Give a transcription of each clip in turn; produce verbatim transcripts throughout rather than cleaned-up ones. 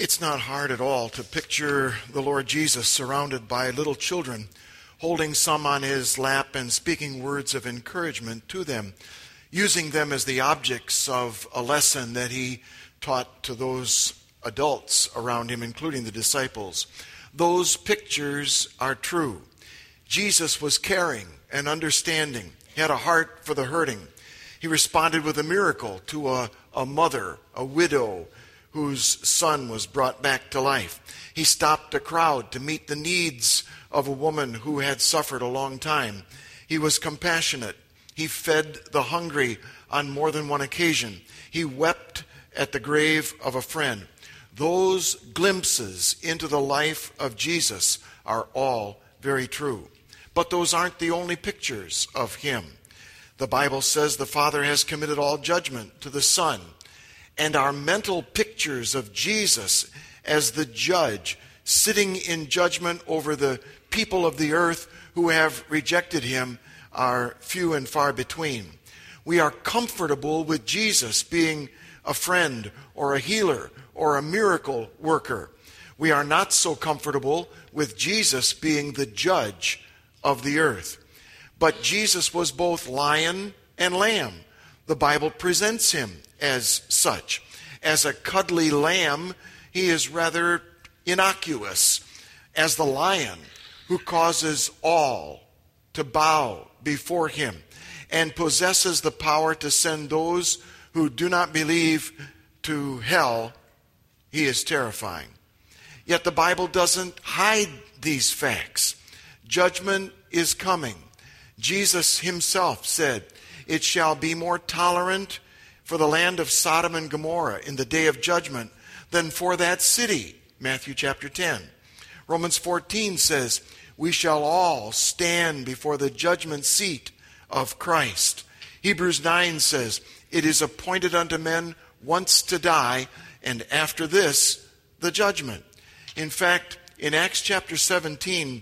It's not hard at all to picture the Lord Jesus surrounded by little children, holding some on his lap and speaking words of encouragement to them, using them as the objects of a lesson that he taught to those adults around him, including the disciples. Those pictures are true. Jesus was caring and understanding. He had a heart for the hurting. He responded with a miracle to a, a mother, a widow, whose son was brought back to life. He stopped a crowd to meet the needs of a woman who had suffered a long time. He was compassionate. He fed the hungry on more than one occasion. He wept at the grave of a friend. Those glimpses into the life of Jesus are all very true. But those aren't the only pictures of him. The Bible says the Father has committed all judgment to the Son. And our mental pictures of Jesus as the judge, sitting in judgment over the people of the earth who have rejected him, are few and far between. We are comfortable with Jesus being a friend or a healer or a miracle worker. We are not so comfortable with Jesus being the judge of the earth. But Jesus was both lion and lamb. The Bible presents him as such. As a cuddly lamb, he is rather innocuous. As the lion who causes all to bow before him and possesses the power to send those who do not believe to hell, he is terrifying. Yet the Bible doesn't hide these facts. Judgment is coming. Jesus himself said, "It shall be more tolerant for the land of Sodom and Gomorrah in the day of judgment than for that city." Matthew chapter ten. Romans fourteen says, "We shall all stand before the judgment seat of Christ." Hebrews nine says, "It is appointed unto men once to die, and after this, the judgment." In fact, in Acts chapter seventeen,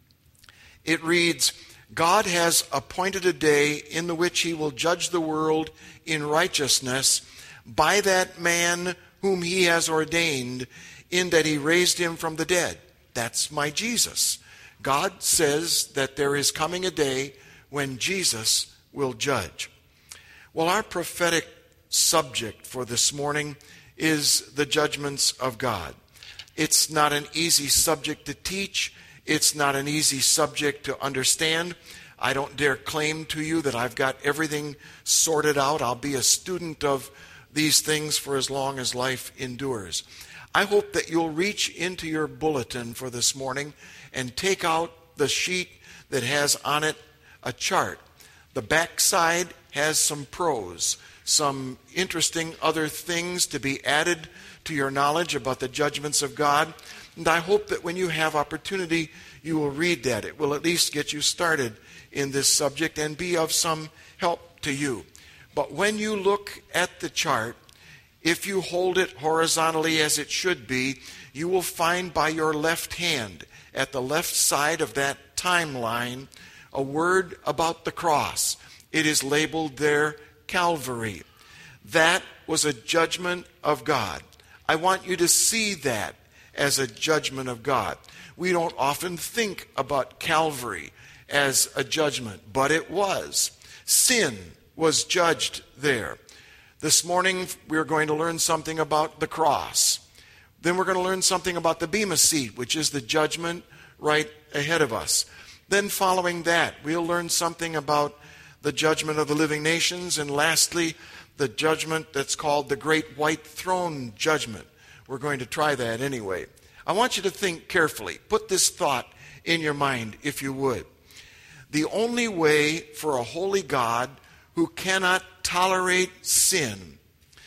it reads, "God has appointed a day in the which he will judge the world in righteousness by that man whom he has ordained, in that he raised him from the dead." That's my Jesus. God says that there is coming a day when Jesus will judge. Well, our prophetic subject for this morning is the judgments of God. It's not an easy subject to teach. It's not an easy subject to understand. I don't dare claim to you that I've got everything sorted out. I'll be a student of these things for as long as life endures. I hope that you'll reach into your bulletin for this morning and take out the sheet that has on it a chart. The backside has some prose, some interesting other things to be added to your knowledge about the judgments of God. And I hope that when you have opportunity, you will read that. It will at least get you started in this subject and be of some help to you. But when you look at the chart, if you hold it horizontally as it should be, you will find by your left hand, at the left side of that timeline, a word about the cross. It is labeled there, Calvary. That was a judgment of God. I want you to see that as a judgment of God. We don't often think about Calvary as a judgment, but it was. Sin was judged there. This morning we're going to learn something about the cross. Then we're going to learn something about the Bema seat, which is the judgment right ahead of us. Then following that, we'll learn something about the judgment of the living nations, and lastly, the judgment that's called the Great White Throne Judgment. We're going to try that anyway. I want you to think carefully. Put this thought in your mind, if you would. The only way for a holy God who cannot tolerate sin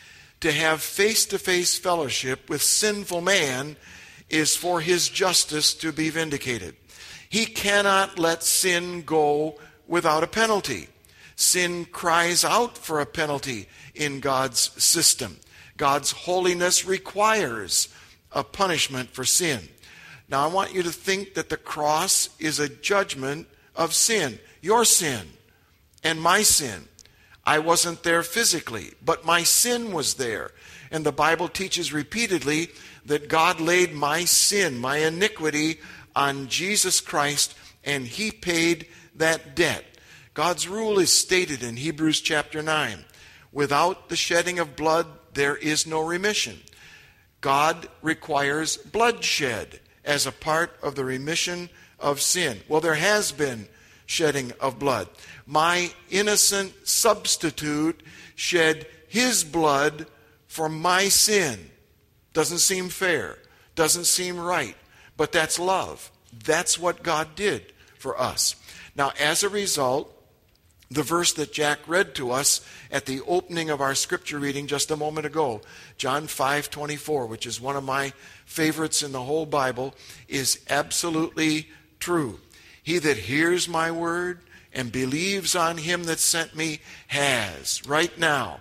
to have face-to-face fellowship with sinful man is for his justice to be vindicated. He cannot let sin go without a penalty. Sin cries out for a penalty in God's system. God's holiness requires a punishment for sin. Now, I want you to think that the cross is a judgment of sin. Your sin and my sin. I wasn't there physically, but my sin was there. And the Bible teaches repeatedly that God laid my sin, my iniquity, on Jesus Christ, and he paid that debt. God's rule is stated in Hebrews chapter nine. Without the shedding of blood, there is no remission. God requires bloodshed as a part of the remission of sin. Well, there has been shedding of blood. My innocent substitute shed his blood for my sin. Doesn't seem fair. Doesn't seem right. But that's love. That's what God did for us. Now, as a result, the verse that Jack read to us at the opening of our scripture reading just a moment ago, John five twenty-four, which is one of my favorites in the whole Bible, is absolutely true. He that hears my word and believes on him that sent me has, right now,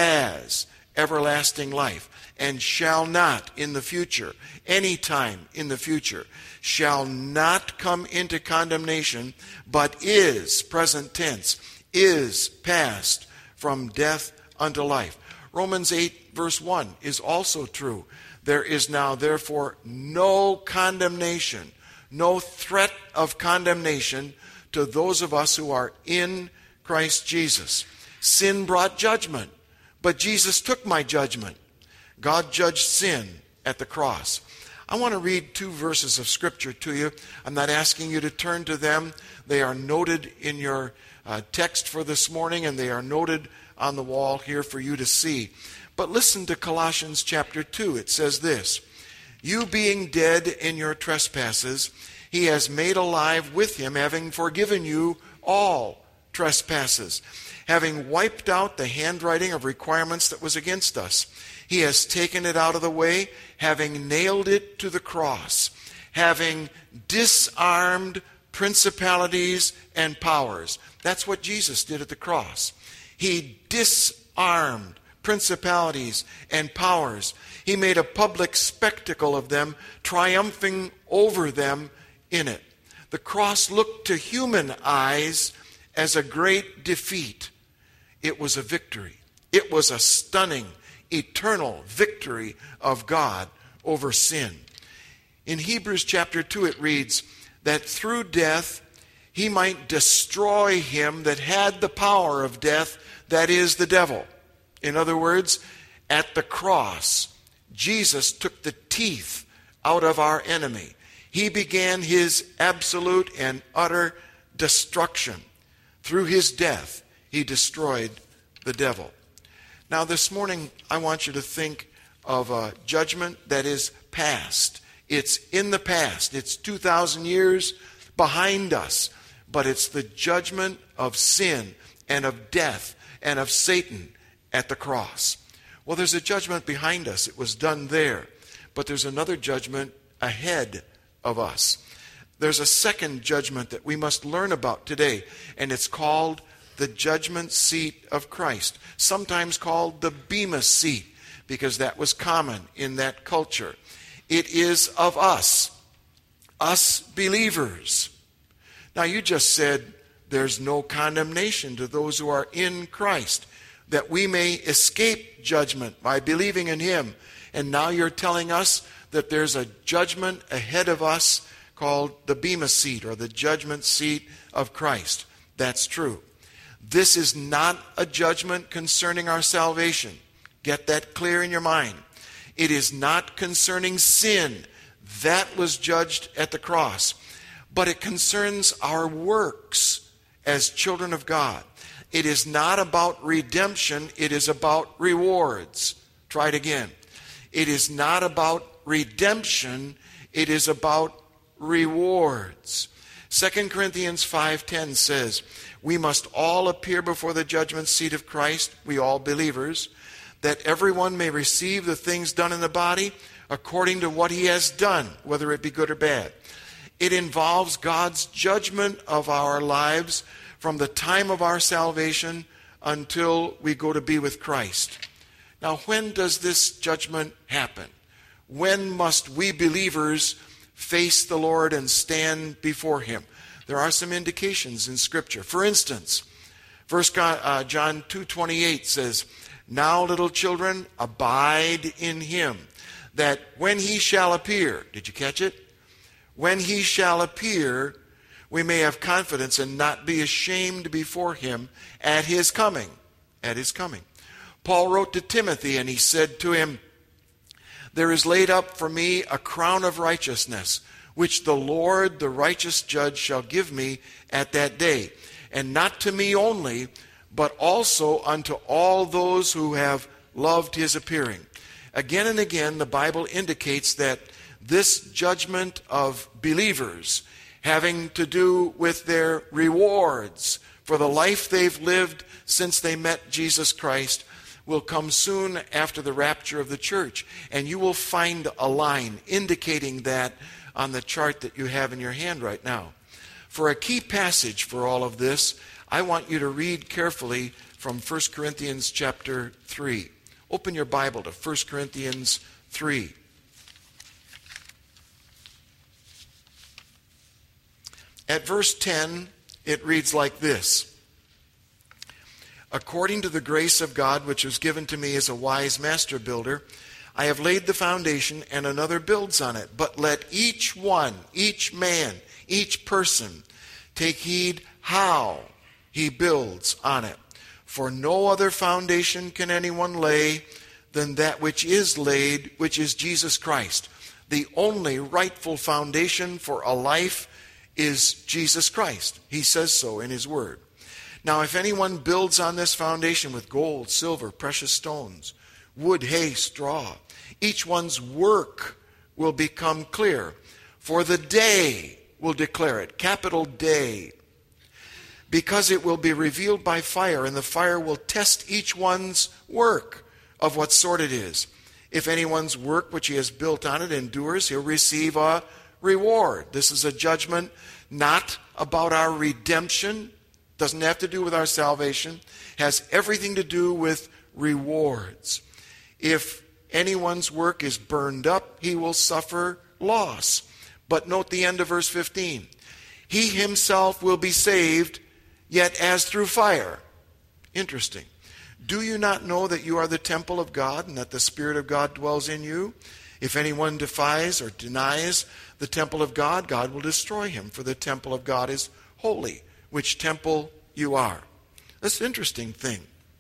has everlasting life, and shall not in the future, any time in the future, shall not come into condemnation, but is, present tense, is passed from death unto life. Romans eight verse one is also true. There is now therefore no condemnation, no threat of condemnation to those of us who are in Christ Jesus. Sin brought judgment, but Jesus took my judgment. God judged sin at the cross. I want to read two verses of Scripture to you. I'm not asking you to turn to them. They are noted in your uh, text for this morning, and they are noted on the wall here for you to see. But listen to Colossians chapter two. It says this, "You being dead in your trespasses, he has made alive with him, having forgiven you all trespasses, having wiped out the handwriting of requirements that was against us. He has taken it out of the way, having nailed it to the cross, having disarmed principalities and powers." That's what Jesus did at the cross. He disarmed principalities and powers. He made a public spectacle of them, triumphing over them in it. The cross looked to human eyes as a great defeat. It was a victory. It was a stunning, eternal victory of God over sin. In Hebrews chapter two it reads that through death he might destroy him that had the power of death, that is the devil. In other words, at the cross, Jesus took the teeth out of our enemy. He began his absolute and utter destruction. Through his death, he destroyed the devil. Now this morning, I want you to think of a judgment that is past. It's in the past. It's two thousand years behind us. But it's the judgment of sin and of death and of Satan at the cross. Well, there's a judgment behind us. It was done there. But there's another judgment ahead of us. There's a second judgment that we must learn about today, and it's called the judgment seat of Christ, sometimes called the Bema seat, because that was common in that culture. It is of us, us believers. Now, you just said there's no condemnation to those who are in Christ, that we may escape judgment by believing in him. And now you're telling us that there's a judgment ahead of us called the Bema seat, or the judgment seat of Christ. That's true. This is not a judgment concerning our salvation. Get that clear in your mind. It is not concerning sin. That was judged at the cross. But it concerns our works as children of God. It is not about redemption. It is about rewards. Try it again. It is not about redemption. It is about rewards. Second Corinthians five ten says, "We must all appear before the judgment seat of Christ," we all believers, "that everyone may receive the things done in the body according to what he has done, whether it be good or bad." It involves God's judgment of our lives from the time of our salvation until we go to be with Christ. Now, when does this judgment happen? When must we believers face the Lord and stand before him? There are some indications in Scripture. For instance, First John two twenty-eight says, Now, little children, abide in him, that when he shall appear, did you catch it? When he shall appear, we may have confidence and not be ashamed before him at his coming. At his coming. Paul wrote to Timothy, and he said to him, there is laid up for me a crown of righteousness, which the Lord, the righteous judge, shall give me at that day. And not to me only, but also unto all those who have loved his appearing. Again and again, the Bible indicates that this judgment of believers having to do with their rewards for the life they've lived since they met Jesus Christ will come soon after the rapture of the church. And you will find a line indicating that on the chart that you have in your hand right now. For a key passage for all of this, I want you to read carefully from First Corinthians chapter three. Open your Bible to First Corinthians three. At verse ten, it reads like this. According to the grace of God which was given to me as a wise master builder, I have laid the foundation and another builds on it. But let each one, each man, each person take heed how he builds on it. For no other foundation can anyone lay than that which is laid, which is Jesus Christ. The only rightful foundation for a life is Jesus Christ. He says so in his word. Now, if anyone builds on this foundation with gold, silver, precious stones, wood, hay, straw, each one's work will become clear, for the day will declare it, capital day, because it will be revealed by fire, and the fire will test each one's work of what sort it is. If anyone's work which he has built on it endures, he'll receive a reward. This is a judgment not about our redemption, doesn't have to do with our salvation, has everything to do with rewards. If anyone's work is burned up, he will suffer loss. But note the end of verse fifteen. He himself will be saved, yet as through fire. Interesting. Do you not know that you are the temple of God, and that the Spirit of God dwells in you? If anyone defies or denies the temple of God, God will destroy him, for the temple of God is holy, which temple you are. That's an interesting thing.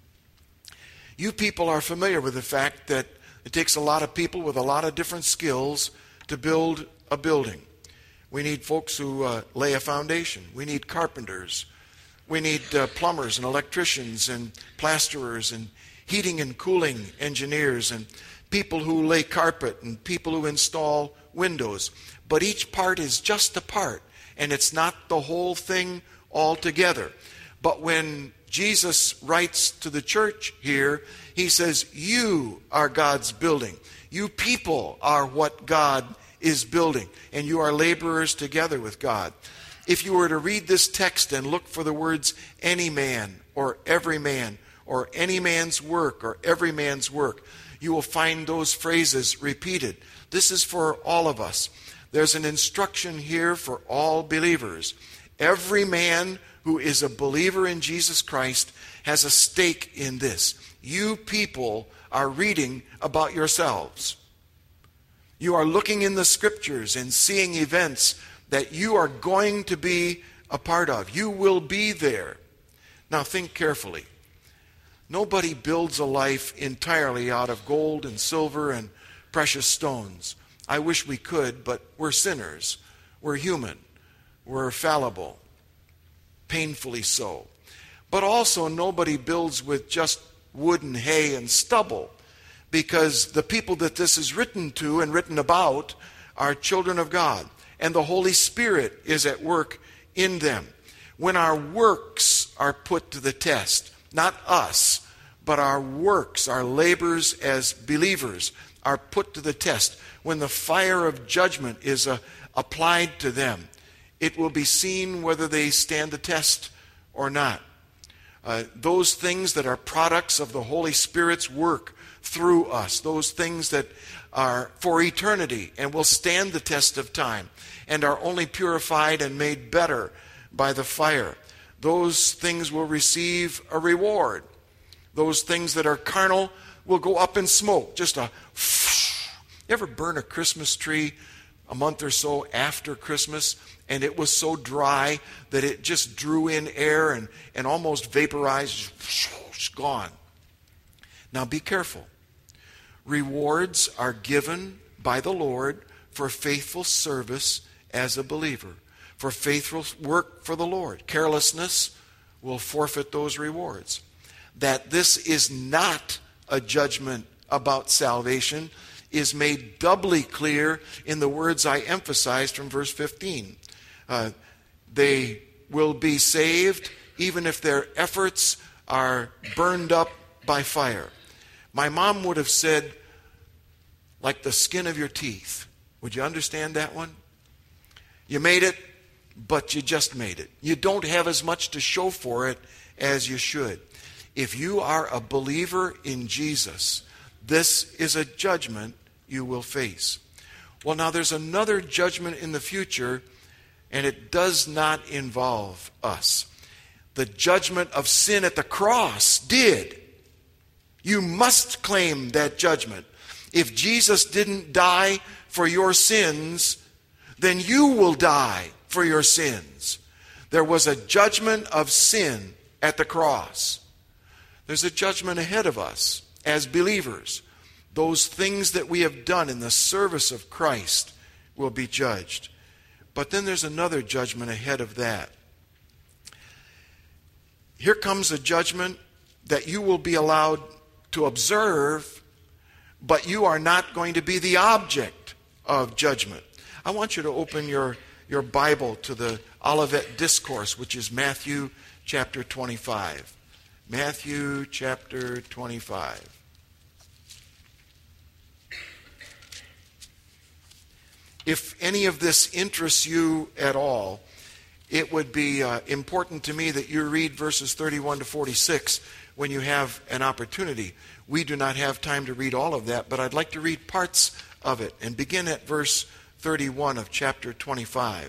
You people are familiar with the fact that it takes a lot of people with a lot of different skills to build a building. We need folks who uh, lay a foundation. We need carpenters. We need uh, plumbers and electricians and plasterers and heating and cooling engineers and people who lay carpet and people who install windows. But each part is just a part, and it's not the whole thing altogether. But when Jesus writes to the church here, he says, you are God's building. You people are what God is building, and you are laborers together with God. If you were to read this text and look for the words any man or every man or any man's work or every man's work, you will find those phrases repeated. This is for all of us. There's an instruction here for all believers. Every man who is a believer in Jesus Christ has a stake in this. You people are reading about yourselves. You are looking in the scriptures and seeing events that you are going to be a part of. You will be there. Now think carefully. Nobody builds a life entirely out of gold and silver and precious stones. I wish we could, but we're sinners. We're human. We're fallible. Painfully so. But also nobody builds with just wood and hay and stubble, because the people that this is written to and written about are children of God, and the Holy Spirit is at work in them. When our works are put to the test, not us, but our works, our labors as believers are put to the test, when the fire of judgment is uh, applied to them, it will be seen whether they stand the test or not. Uh, those things that are products of the Holy Spirit's work through us, those things that are for eternity and will stand the test of time and are only purified and made better by the fire, those things will receive a reward. Those things that are carnal will go up in smoke. Just a... You ever burn a Christmas tree a month or so after Christmas, and it was so dry that it just drew in air and, and almost vaporized? It's gone. Now be careful. Rewards are given by the Lord for faithful service as a believer, for faithful work for the Lord. Carelessness will forfeit those rewards. That this is not a judgment about salvation is made doubly clear in the words I emphasized from verse fifteen. Uh, they will be saved even if their efforts are burned up by fire. My mom would have said, like the skin of your teeth. Would you understand that one? You made it, but you just made it. You don't have as much to show for it as you should. If you are a believer in Jesus, this is a judgment you will face. Well, now there's another judgment in the future, and it does not involve us. The judgment of sin at the cross did. You must claim that judgment. If Jesus didn't die for your sins, then you will die for your sins. There was a judgment of sin at the cross. There's a judgment ahead of us as believers. Those things that we have done in the service of Christ will be judged. But then there's another judgment ahead of that. Here comes a judgment that you will be allowed to observe, but you are not going to be the object of judgment. I want you to open your, your Bible to the Olivet Discourse, which is Matthew chapter twenty-five. Matthew chapter twenty-five. If any of this interests you at all, it would be uh, important to me that you read verses thirty-one to forty-six when you have an opportunity. We do not have time to read all of that, but I'd like to read parts of it and begin at verse thirty-one of chapter twenty-five.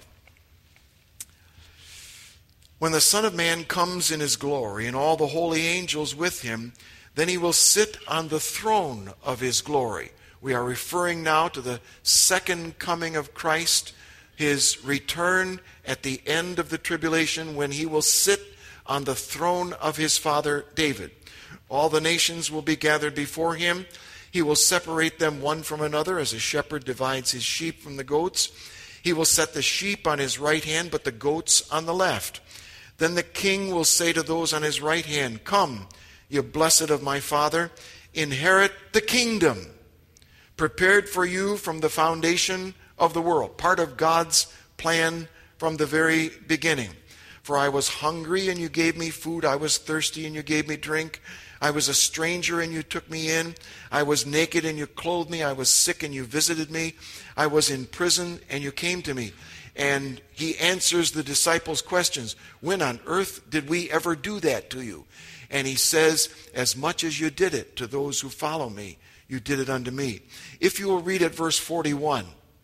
When the Son of Man comes in his glory and all the holy angels with him, then he will sit on the throne of his glory. We are referring now to the second coming of Christ, his return at the end of the tribulation when he will sit on the throne of his father David. All the nations will be gathered before him. He will separate them one from another as a shepherd divides his sheep from the goats. He will set the sheep on his right hand, but the goats on the left. Then the king will say to those on his right hand, "Come, you blessed of my Father, inherit the kingdom prepared for you from the foundation of the world." Part of God's plan from the very beginning. For I was hungry and you gave me food. I was thirsty and you gave me drink. I was a stranger and you took me in. I was naked and you clothed me. I was sick and you visited me. I was in prison and you came to me. And he answers the disciples' questions. When on earth did we ever do that to you? And he says, as much as you did it to those who follow me, you did it unto me. If you will read at verse forty-one,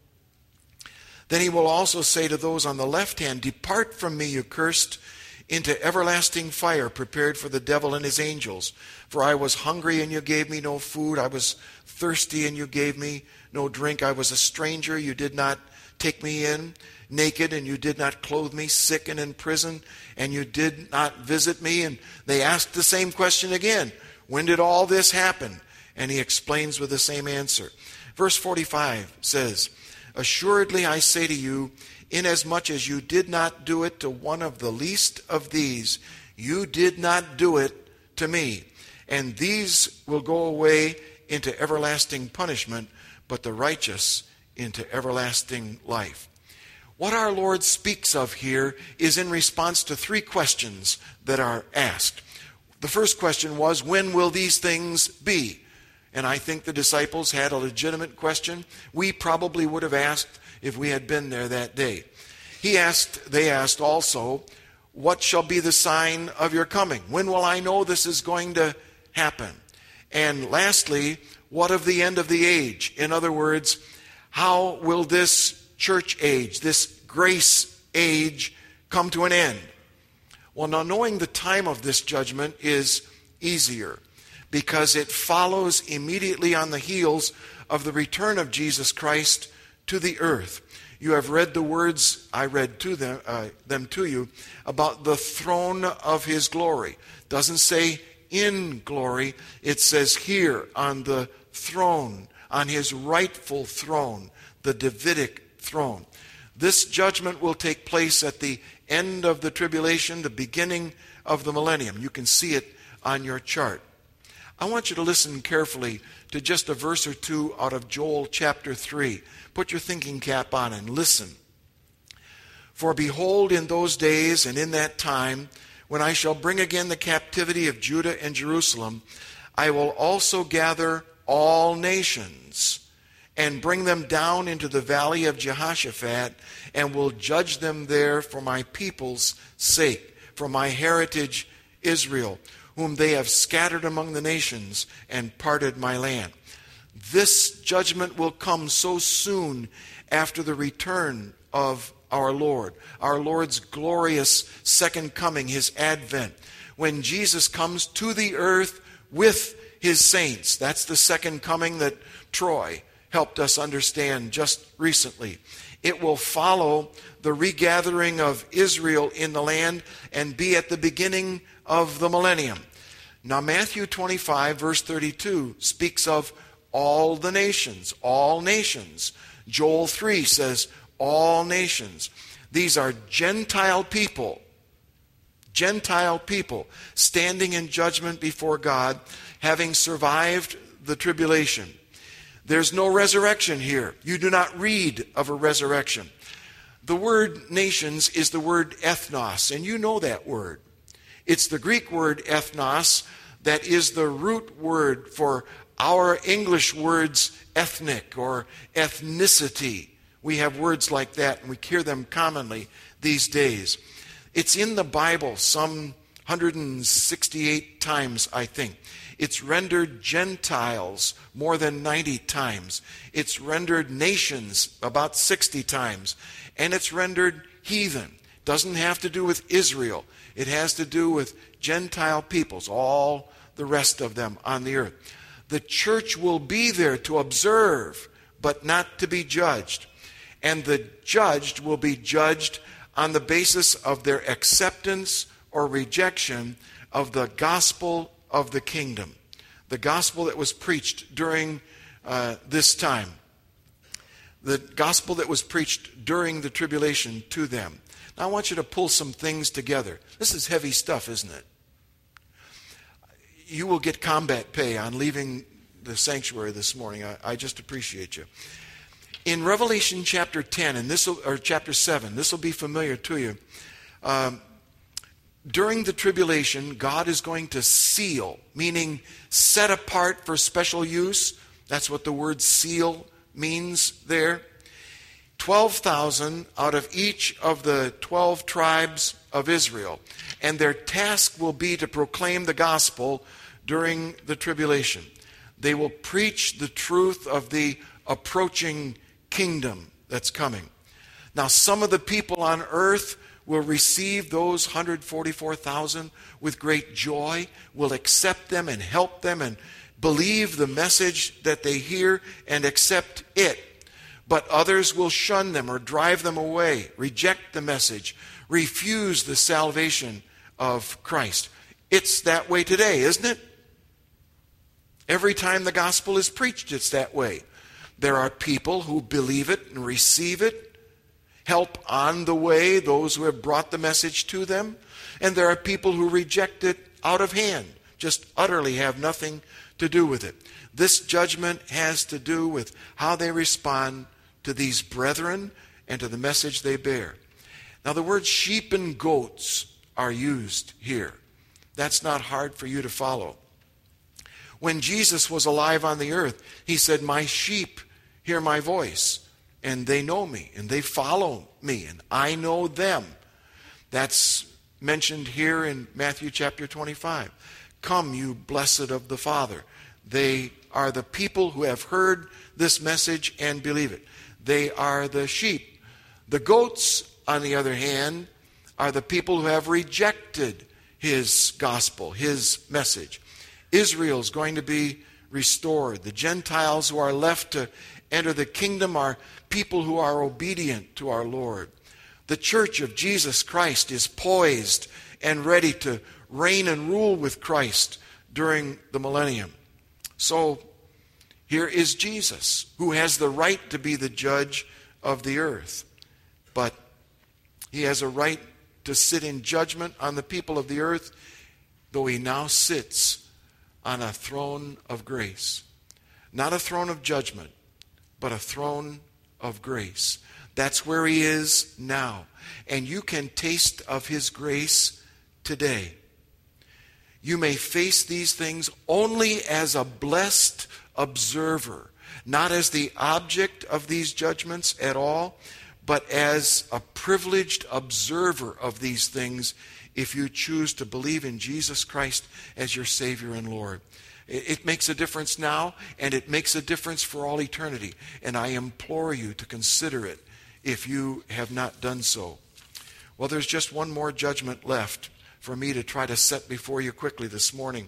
then he will also say to those on the left hand, "Depart from me, you cursed, into everlasting fire prepared for the devil and his angels. For I was hungry and you gave me no food. I was thirsty and you gave me no drink. I was a stranger, you did not take me in. Naked and you did not clothe me. Sick and in prison and you did not visit me." And they asked the same question again. When did all this happen? And he explains with the same answer. Verse forty-five says, "Assuredly I say to you, inasmuch as you did not do it to one of the least of these, you did not do it to me. And these will go away into everlasting punishment, but the righteous into everlasting life." What our Lord speaks of here is in response to three questions that are asked. The first question was, when will these things be? And I think the disciples had a legitimate question. We probably would have asked if we had been there that day. He asked, they asked also, what shall be the sign of your coming? When will I know this is going to happen? And lastly, what of the end of the age? In other words, how will this church age, this grace age, come to an end? Well, now knowing the time of this judgment is easier. because it follows immediately on the heels of the return of Jesus Christ to the earth. You have read the words I read to them, uh, them to you about the throne of his glory. Doesn't say in glory. It says here on the throne, on his rightful throne, the Davidic throne. This judgment will take place at the end of the tribulation, the beginning of the millennium. You can see it on your chart. I want you to listen carefully to just a verse or two out of Joel chapter three. Put your thinking cap on and listen. For behold, in those days and in that time, when I shall bring again the captivity of Judah and Jerusalem, I will also gather all nations and bring them down into the valley of Jehoshaphat, and will judge them there for my people's sake, for my heritage Israel, whom they have scattered among the nations and parted my land. This judgment will come so soon after the return of our Lord, our Lord's glorious second coming, his advent, when Jesus comes to the earth with his saints. That's the second coming that Troy helped us understand just recently. It will follow the regathering of Israel in the land and be at the beginning of the millennium. Now, Matthew twenty-five, verse thirty-two, speaks of all the nations, all nations. Joel three says, all nations. These are Gentile people, Gentile people standing in judgment before God, having survived the tribulation. There's no resurrection here. You do not read of a resurrection. The word nations is the word ethnos, and you know that word. It's the Greek word ethnos that is the root word for our English words ethnic or ethnicity. We have words like that, and we hear them commonly these days. It's in the Bible some one hundred sixty-eight times, I think. It's rendered Gentiles more than ninety times. It's rendered nations about sixty times. And it's rendered heathen. Doesn't have to do with Israel. It has to do with Gentile peoples, all the rest of them on the earth. The church will be there to observe, but not to be judged. And the judged will be judged on the basis of their acceptance or rejection of the gospel of the kingdom, the gospel that was preached during uh, this time, the gospel that was preached during the tribulation to them. Now I want you to pull some things together. This is heavy stuff, isn't it? You will get combat pay on leaving the sanctuary this morning. I, I just appreciate you. In Revelation chapter ten, and this will, or chapter seven, this will be familiar to you. Um, During the tribulation, God is going to seal, meaning set apart for special use. That's what the word seal means there. twelve thousand out of each of the twelve tribes of Israel. And their task will be to proclaim the gospel during the tribulation. They will preach the truth of the approaching kingdom that's coming. Now, some of the people on earth will receive those one hundred forty-four thousand with great joy, will accept them and help them and believe the message that they hear and accept it. But others will shun them or drive them away, reject the message, refuse the salvation of Christ. It's that way today, isn't it? Every time the gospel is preached, it's that way. There are people who believe it and receive it, help on the way those who have brought the message to them. And there are people who reject it out of hand, just utterly have nothing to do with it. This judgment has to do with how they respond to these brethren and to the message they bear. Now, the words sheep and goats are used here. That's not hard for you to follow. When Jesus was alive on the earth, he said, "My sheep hear my voice, and they know me, and they follow me, and I know them." That's mentioned here in Matthew chapter twenty-five. "Come, you blessed of the Father." They are the people who have heard this message and believe it. They are the sheep. The goats, on the other hand, are the people who have rejected his gospel, his message. Israel's going to be restored. The Gentiles who are left to enter the kingdom are people who are obedient to our Lord. The church of Jesus Christ is poised and ready to reign and rule with Christ during the millennium. So here is Jesus, who has the right to be the judge of the earth. But he has a right to sit in judgment on the people of the earth, though he now sits on a throne of grace. Not a throne of judgment, but a throne of grace. That's where he is now. And you can taste of his grace today. You may face these things only as a blessed observer, not as the object of these judgments at all, but as a privileged observer of these things if you choose to believe in Jesus Christ as your Savior and Lord. It makes a difference now, and it makes a difference for all eternity. And I implore you to consider it if you have not done so. Well, there's just one more judgment left for me to try to set before you quickly this morning.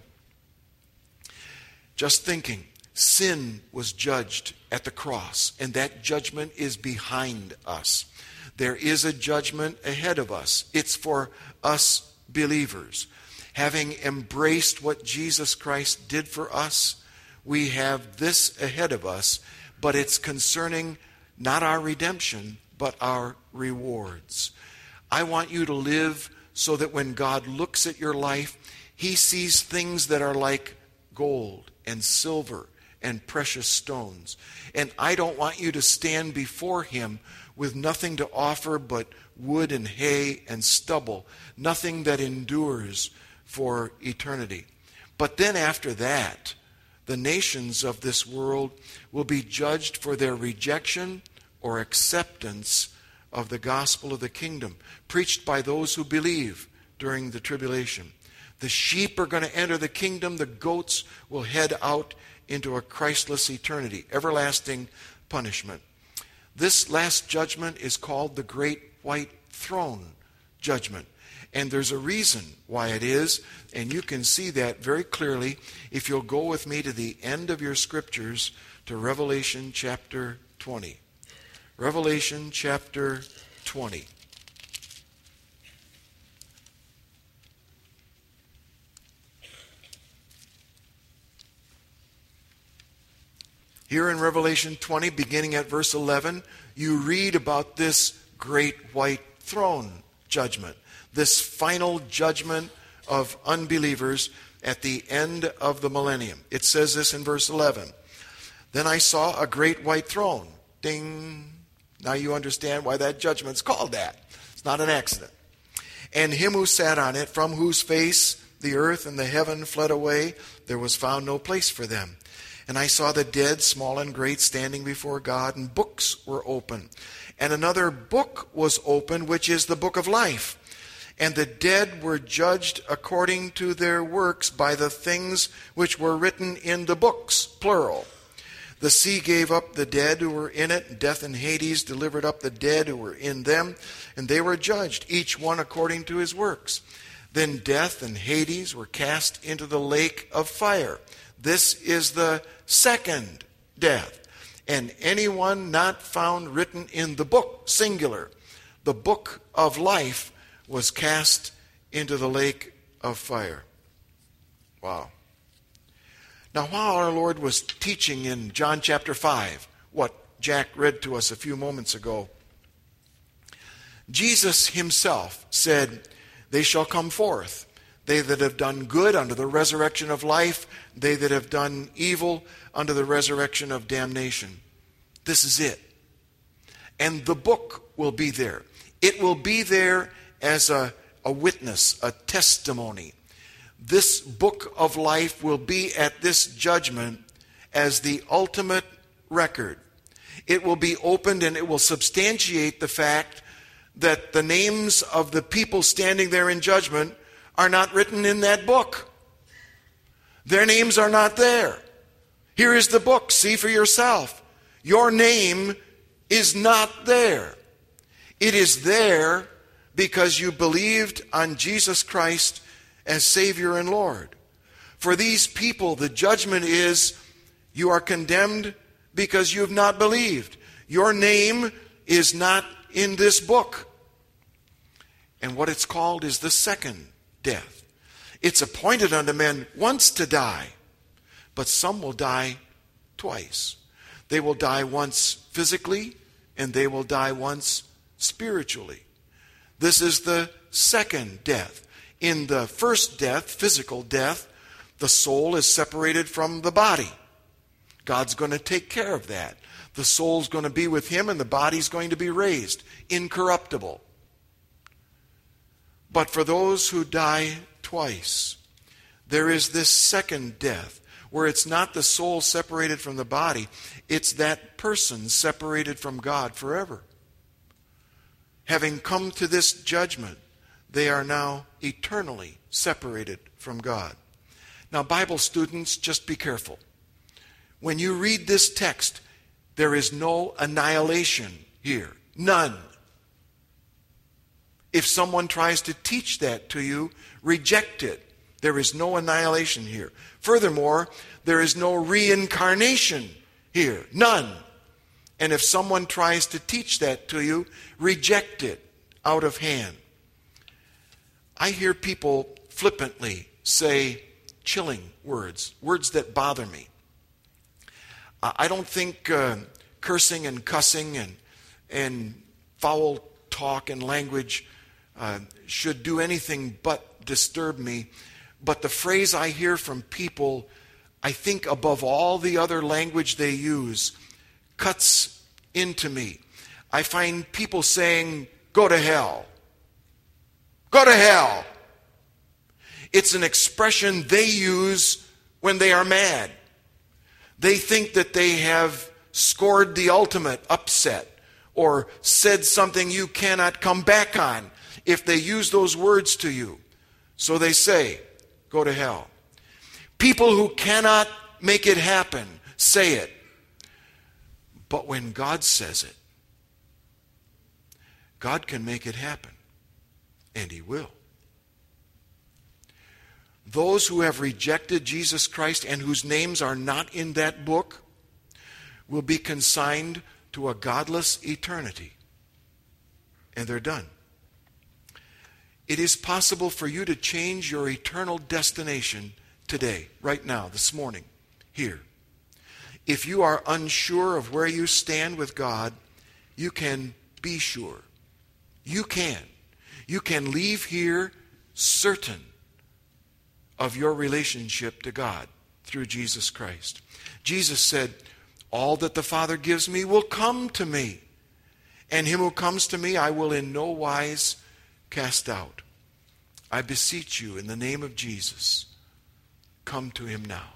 Just thinking, sin was judged at the cross, and that judgment is behind us. There is a judgment ahead of us. It's for us believers. Having embraced what Jesus Christ did for us, we have this ahead of us, but it's concerning not our redemption, but our rewards. I want you to live so that when God looks at your life, he sees things that are like gold and silver and precious stones. And I don't want you to stand before him with nothing to offer but wood and hay and stubble, nothing that endures for eternity. But then after that, the nations of this world will be judged for their rejection or acceptance of the gospel of the kingdom, preached by those who believe during the tribulation. The sheep are going to enter the kingdom. The goats will head out into a Christless eternity, everlasting punishment. This last judgment is called the Great White Throne Judgment. And there's a reason why it is, and you can see that very clearly if you'll go with me to the end of your scriptures to Revelation chapter twenty. Revelation chapter twenty. Here in Revelation twenty, beginning at verse eleven, you read about this great white throne judgment, this final judgment of unbelievers at the end of the millennium. It says this in verse eleven. Then I saw a great white throne. Ding. Now you understand why that judgment's called that. It's not an accident. And him who sat on it, from whose face the earth and the heaven fled away, there was found no place for them. And I saw the dead, small and great, standing before God, and books were open. And another book was opened, which is the book of life. And the dead were judged according to their works by the things which were written in the books, plural. The sea gave up the dead who were in it, and death and Hades delivered up the dead who were in them, and they were judged, each one according to his works. Then death and Hades were cast into the lake of fire. This is the second death. And anyone not found written in the book, singular, the book of life, was cast into the lake of fire. Wow. Now, while our Lord was teaching in John chapter five, what Jack read to us a few moments ago, Jesus himself said, "They shall come forth, they that have done good unto the resurrection of life, they that have done evil unto the resurrection of damnation." This is it. And the book will be there. It will be there as a, a witness, a testimony. This book of life will be at this judgment as the ultimate record. It will be opened and it will substantiate the fact that the names of the people standing there in judgment are not written in that book. Their names are not there. Here is the book. See for yourself. Your name is not there. It is there because you believed on Jesus Christ as Savior and Lord. For these people, the judgment is, you are condemned because you have not believed. Your name is not in this book. And what it's called is the second death. It's appointed unto men once to die, but some will die twice. They will die once physically, and they will die once spiritually. This is the second death. In the first death, physical death, the soul is separated from the body. God's going to take care of that. The soul's going to be with him, and the body's going to be raised, incorruptible. But for those who die twice, there is this second death, where it's not the soul separated from the body, it's that person separated from God forever. Having come to this judgment, they are now eternally separated from God. Now, Bible students, just be careful. When you read this text, there is no annihilation here. None. If someone tries to teach that to you, reject it. There is no annihilation here. Furthermore, there is no reincarnation here. None. And if someone tries to teach that to you, reject it out of hand. I hear people flippantly say chilling words, words that bother me. I don't think uh, cursing and cussing and, and foul talk and language uh, should do anything but disturb me. But the phrase I hear from people, I think above all the other language they use, cuts into me. I find people saying, go to hell. Go to hell. It's an expression they use when they are mad. They think that they have scored the ultimate upset or said something you cannot come back on if they use those words to you. So they say, go to hell. People who cannot make it happen say it. But when God says it, God can make it happen. And he will. Those who have rejected Jesus Christ and whose names are not in that book will be consigned to a godless eternity. And they're done. It is possible for you to change your eternal destination today, right now, this morning, here. If you are unsure of where you stand with God, you can be sure. You can. You can leave here certain of your relationship to God through Jesus Christ. Jesus said, all that the Father gives me will come to me, and him who comes to me I will in no wise cast out. I beseech you in the name of Jesus, come to him now.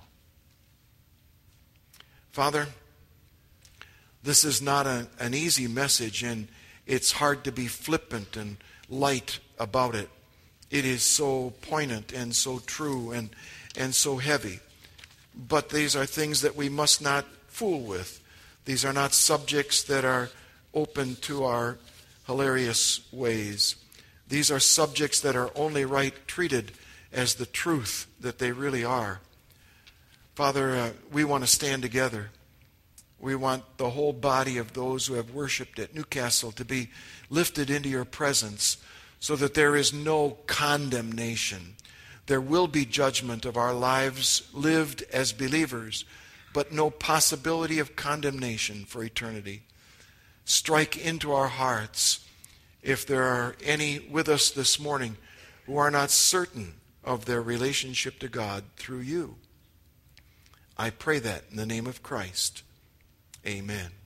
Father, this is not a, an easy message, and it's hard to be flippant and light about it. It is so poignant and so true and, and so heavy. But these are things that we must not fool with. These are not subjects that are open to our hilarious ways. These are subjects that are only right treated as the truth that they really are. Father, uh, we want to stand together. We want the whole body of those who have worshiped at Newcastle to be lifted into your presence so that there is no condemnation. There will be judgment of our lives lived as believers, but no possibility of condemnation for eternity. Strike into our hearts if there are any with us this morning who are not certain of their relationship to God through you. I pray that in the name of Christ. Amen.